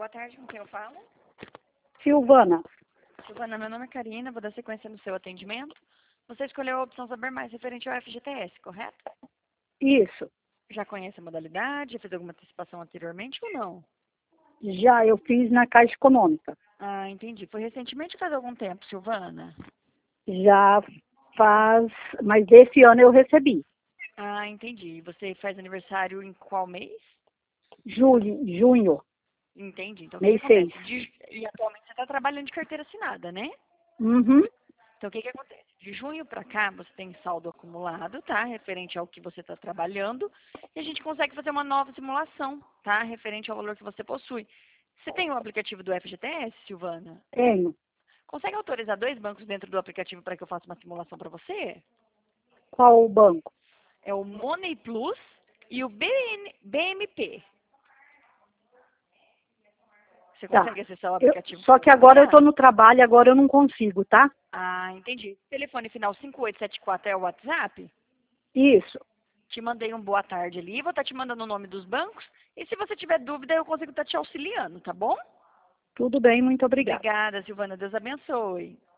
Boa tarde, com quem eu falo? Silvana, Silvana, meu nome é Karina, vou dar sequência no seu atendimento. Você escolheu a opção Saber Mais referente ao FGTS, correto? isso. Já conhece a modalidade? Já fez alguma antecipação anteriormente ou não? Já eu fiz na Caixa Econômica. Ah, entendi. Foi recentemente ou faz algum tempo, Silvana? Já faz, mas esse ano eu recebi. Ah, entendi. Você faz aniversário em qual mês? Junho, Entendi. Então, o que que mês 6. acontece? E atualmente você está trabalhando de carteira assinada, né? Uhum, Então, o que que acontece? De junho para cá, você tem saldo acumulado, tá? Referente ao que você está trabalhando. E a gente consegue fazer uma nova simulação, tá? Referente ao valor que você possui. Você tem o aplicativo do FGTS, Silvana? tenho. Consegue autorizar 2 bancos dentro do aplicativo para que eu faça uma simulação para você? Qual o banco? É o Money Plus e o BMP. Você Tá. consegue acessar o aplicativo Só para que dar uma agora eu estou olhada? no trabalho, agora eu não consigo, tá? Ah, entendi. Telefone final 5874 é o WhatsApp? Isso. Te mandei um boa tarde ali, vou estar te mandando o nome dos bancos. E se você tiver dúvida, eu consigo estar te auxiliando, tá bom? Tudo bem, muito obrigada. Obrigada, Silvana. Deus abençoe.